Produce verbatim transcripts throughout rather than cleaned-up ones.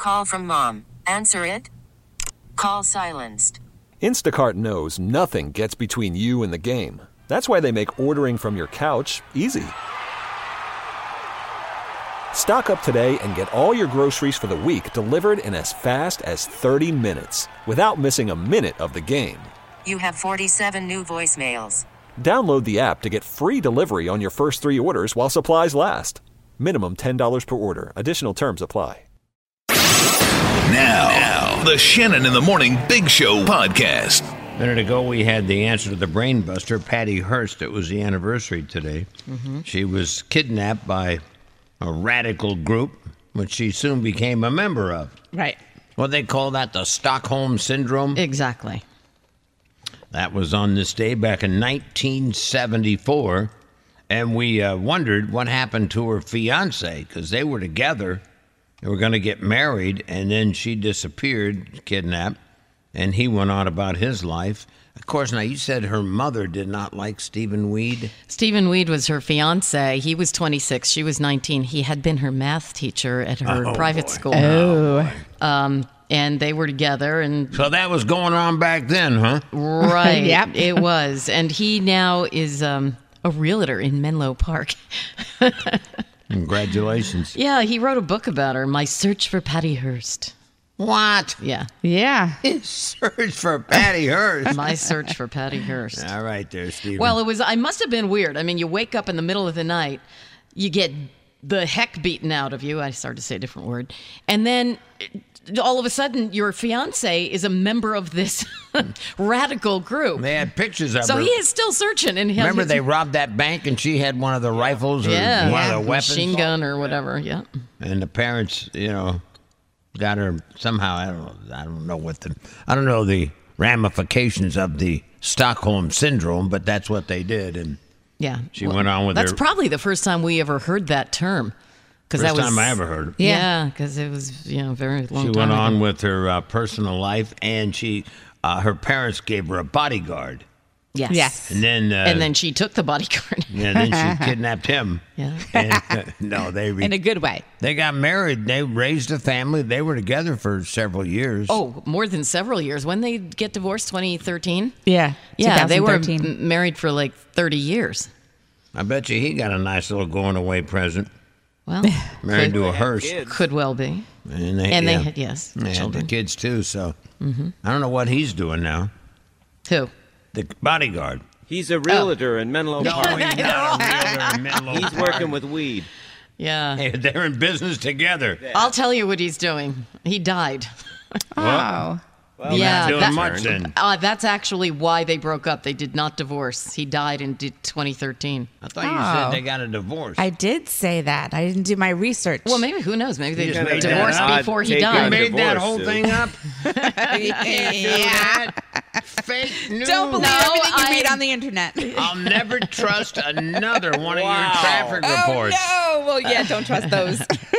Call from mom. Answer it. Call silenced. Instacart knows nothing gets between you and the game. That's why they make ordering from your couch easy. Stock up today and get all your groceries for the week delivered in as fast as thirty minutes without missing a minute of the game. You have forty-seven new voicemails. Download the app to get free delivery on your first three orders while supplies last. Minimum ten dollars per order. Additional terms apply. Now, now, the Shannon in the Morning Big Show podcast. A minute ago, we had the answer to the brain buster, Patty Hearst. It was the anniversary today. Mm-hmm. She was kidnapped by a radical group, which she soon became a member of. Right. Well, they call that the Stockholm Syndrome. Exactly. That was on this day back in nineteen seventy-four. And we uh, wondered what happened to her fiancé, because they were together. They were going to get married, and then she disappeared, kidnapped, and he went on about his life. Of course, now you said her mother did not like Stephen Weed. Stephen Weed was her fiance. He was twenty-six. She was nineteen. He had been her math teacher at her oh, private boy. school. Oh. Um, and they were together. And so that was going on back then, huh? Right. Yep. It was. And he now is um, a realtor in Menlo Park. Congratulations. Yeah, he wrote a book about her, My Search for Patty Hearst. What? Yeah. Yeah. His search for Patty Hearst. My Search for Patty Hearst. All right there, Stephen. Well, it was. I must have been weird. I mean, you wake up in the middle of the night, you get the heck beaten out of you. I started to say a different word. And then all of a sudden, your fiance is a member of this radical group. They had pictures of so her. So he is still searching. And remember, they robbed that bank, and she had one of the rifles or yeah, one yeah. of the weapons, machine gun or whatever. Yeah. And the parents, you know, got her somehow. I don't know. I don't know what the. I don't know the ramifications of the Stockholm Syndrome, but that's what they did, and yeah, she well, went on with that's her. That's probably the first time we ever heard that term. First that was, time I ever heard it. Yeah, because it was, you know, very long She time went ago. on with her uh, personal life, and she, uh, her parents gave her a bodyguard. Yes. Yes. And then, uh, and then she took the bodyguard. Yeah, then she kidnapped him. Yeah. And, uh, no, they re- in a good way. They got married. They raised a family. They were together for several years. Oh, more than several years. When they get divorced, twenty thirteen. Yeah. Yeah, they were m- married for like thirty years. I bet you he got a nice little going away present. Well, married could, to a hearse. Could well be. And they, and yeah, they had, yes, they had children. the kids too. So mm-hmm. I don't know what he's doing now. Who? The bodyguard. He's a realtor oh. in Menlo Park. No, he's not a realtor in Menlo He's Park. working with weed. Yeah. Hey, they're in business together. Yeah. I'll tell you what he's doing. He died. Oh. Well, yeah, not doing that, much then. Uh, that's actually why they broke up. They did not divorce. He died in twenty thirteen. I thought you Oh. said they got a divorce. I did say that. I didn't do my research. Well, maybe, who knows? Maybe they You just made divorced that before odd he take you on died. made that divorce, whole Sue. thing up? You can't do Yeah. that. Fake news. Don't believe No, everything you I- read on the internet. I'll never trust another one Wow. of your traffic reports. Oh, no. Well, yeah, don't trust those.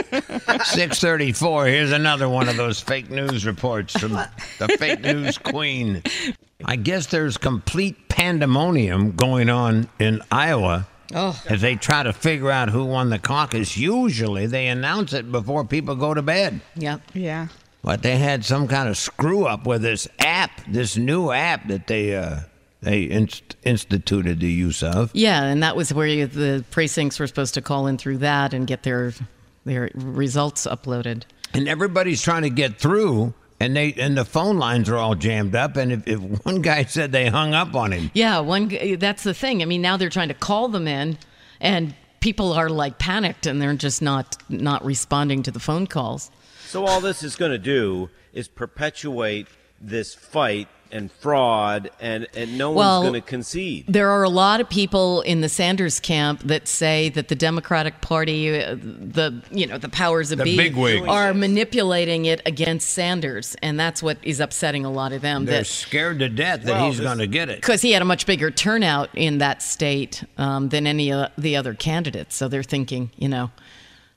six thirty-four, here's another one of those fake news reports from the fake news queen. I guess there's complete pandemonium going on in Iowa Oh. as they try to figure out who won the caucus. Usually they announce it before people go to bed. Yep. Yeah. But they had some kind of screw up with this app, this new app that they uh, they inst- instituted the use of. Yeah, and that was where you, the precincts were supposed to call in through that and get their their results uploaded. And everybody's trying to get through, and they and the phone lines are all jammed up. And if, if one guy said they hung up on him, Yeah, one. g- That's the thing. I mean, now they're trying to call them in, and people are like panicked, and they're just not not responding to the phone calls. So all this is going to do is perpetuate this fight and fraud, and, and no Well, one's going to concede. There are a lot of people in the Sanders camp that say that the Democratic Party, uh, the you know the powers that The be, bigwigs. are manipulating it against Sanders, and that's what is upsetting a lot of them. they're That scared to death that Well, he's this- going to get it. because he had a much bigger turnout in that state um, than any of the other candidates, so they're thinking, you know,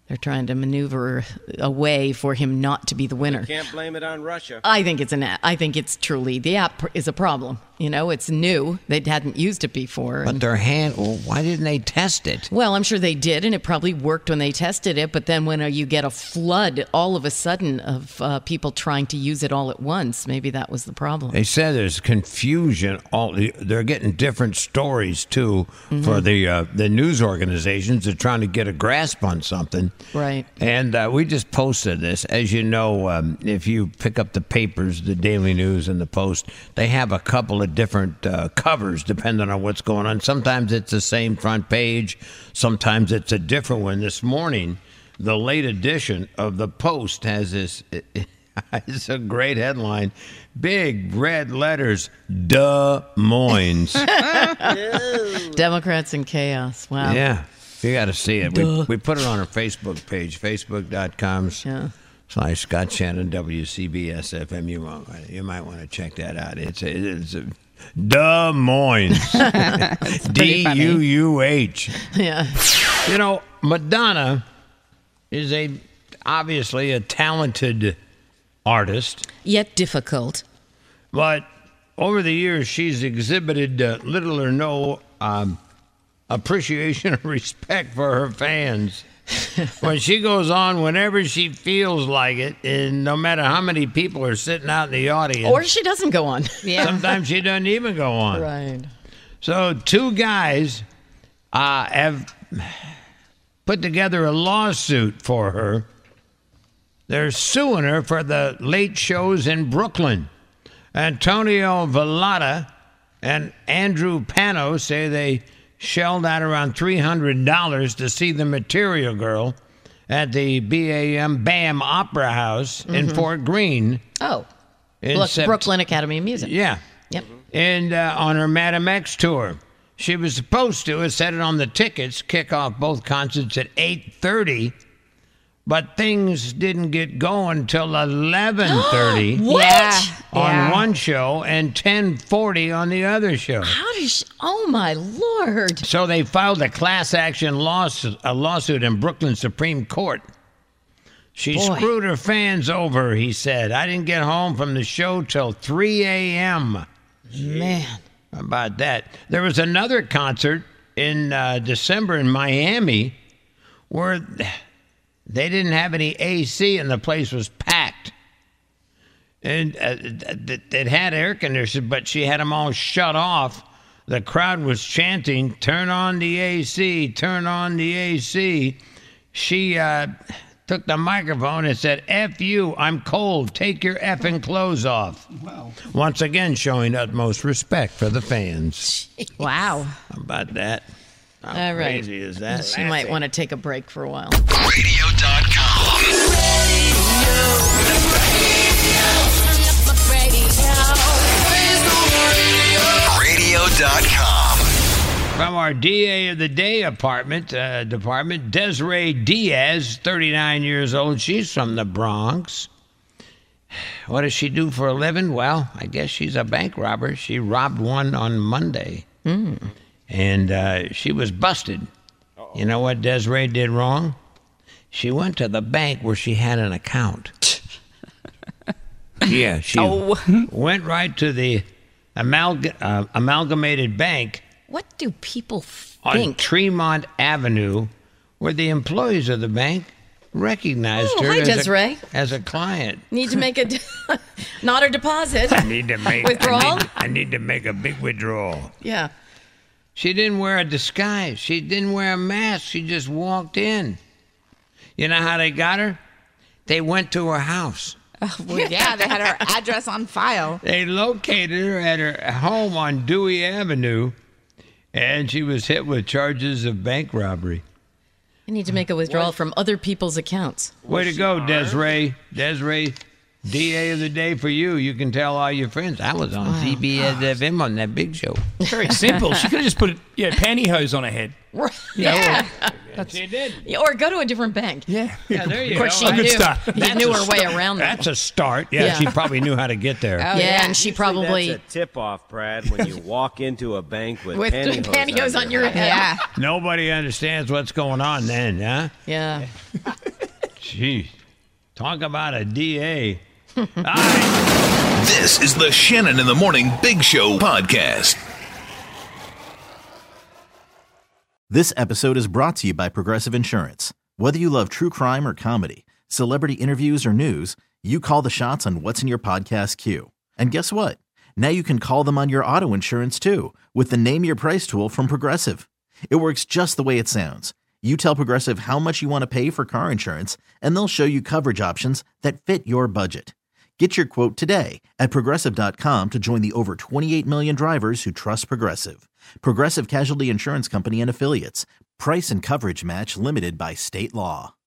They're trying to maneuver a way for him not to be the winner. Can't blame it on Russia. I think it's an. I think it's truly the app is a problem. You know, it's new. They hadn't used it before. But and- their hand, well, why didn't they test it? Well, I'm sure they did, and it probably worked when they tested it. But then when uh, you get a flood all of a sudden of uh, people trying to use it all at once, maybe that was the problem. They said there's confusion. All they're getting different stories too Mm-hmm. for the uh, the news organizations. They're trying to get a grasp on something. Right. And uh, we just posted this. As you know, um, if you pick up the papers, the Daily News and the Post, they have a couple of different uh, covers depending on what's going on. Sometimes it's the same front page. Sometimes it's a different one. This morning, the late edition of the Post has this. It's a great headline. Big red letters, Des Moines. Democrats in chaos. Wow. Yeah. You got to see it. We, we put it on our Facebook page, facebook.com Yeah. slash Scott Shannon W C B S F M. You, won't, you might want to check that out. It's a, it's a Des Moines. D U U H. Yeah. You know, Madonna is a obviously a talented artist, Yet difficult. but over the years she's exhibited uh, little or no um, appreciation or respect for her fans. When she goes on whenever she feels like it, and no matter how many people are sitting out in the audience, Or she doesn't go on. Yeah. sometimes she doesn't even go on. Right. So two guys uh, have put together a lawsuit for her. They're suing her for the late shows in Brooklyn. Antonio Vallata and Andrew Pano say they shelled out around three hundred dollars to see the Material Girl at the B A M BAM Opera House in Fort Greene. Oh. in Look, Sept- Brooklyn Academy of Music. Yeah. Yep. And uh, on her Madam X tour. She was supposed to have said it on the tickets, kick off both concerts at eight thirty, but things didn't get going till eleven thirty What? Yeah. on yeah. one show and ten forty on the other show. How does she, oh my Lord. So they filed a class action lawsuit, a lawsuit in Brooklyn Supreme Court. She Boy. screwed her fans over, he said. I didn't get home from the show till three a.m. Man. How about that? There was another concert in uh, December in Miami where they didn't have any A C and the place was packed. And uh, it it had air conditioning, but she had them all shut off. The crowd was chanting, "Turn on the A C, turn on the A C." She uh, took the microphone and said, F you, I'm cold, take your effing clothes off. Wow. Once again, showing utmost respect for the fans. Wow. How about that? How All right. crazy is that? She might want to take a break for a while. radio dot com. radio dot com. From our D A of the Day apartment, uh, department, Desiree Diaz, thirty-nine years old. She's from the Bronx. What does she do for a living? Well, I guess she's a bank robber. She robbed one on Monday. And uh, she was busted. You know what Desiree did wrong? She went to the bank where she had an account. Yeah, she went right to the amalg- uh, Amalgamated Bank What do people on think? Tremont Avenue, where the employees of the bank recognized Oh, her hi, as, Desiree. a, as a client. Need to make a de- not a deposit. I need to make Withdrawal? I need, I need to make a big withdrawal. Yeah. She didn't wear a disguise. She didn't wear a mask. She just walked in. You know how they got her? They went to her house. Well, yeah, they had her address on file. They located her at her home on Dewey Avenue, and she was hit with charges of bank robbery. I need to make a withdrawal from other people's accounts. Way to go, Desiree. Desiree, D A of the day for you. You can tell all your friends. I was on C B S F M on that big show. Very simple. She could have just put yeah, pantyhose on her head. Right. You know, Yeah. or- She did. Yeah, or go to a different bank. yeah. Yeah, there you Of course, go. she good knew, start. she knew her way around that. That's a start. Yeah, Yeah. she probably knew how to get there. yeah, yeah. and she Usually probably that's a tip-off, Brad, when you walk into a bank with, with pantyhose, pantyhose on your head. Yeah. Nobody understands what's going on then, huh? Yeah. Gee, talk about a D A. All right. This is the Shannon in the Morning Big Show podcast. This episode is brought to you by Progressive Insurance. Whether you love true crime or comedy, celebrity interviews or news, you call the shots on what's in your podcast queue. And guess what? Now you can call them on your auto insurance too with the Name Your Price tool from Progressive. It works just the way it sounds. You tell Progressive how much you want to pay for car insurance, and they'll show you coverage options that fit your budget. Get your quote today at Progressive dot com to join the over twenty-eight million drivers who trust Progressive. Progressive Casualty Insurance Company and Affiliates. Price and coverage match limited by state law.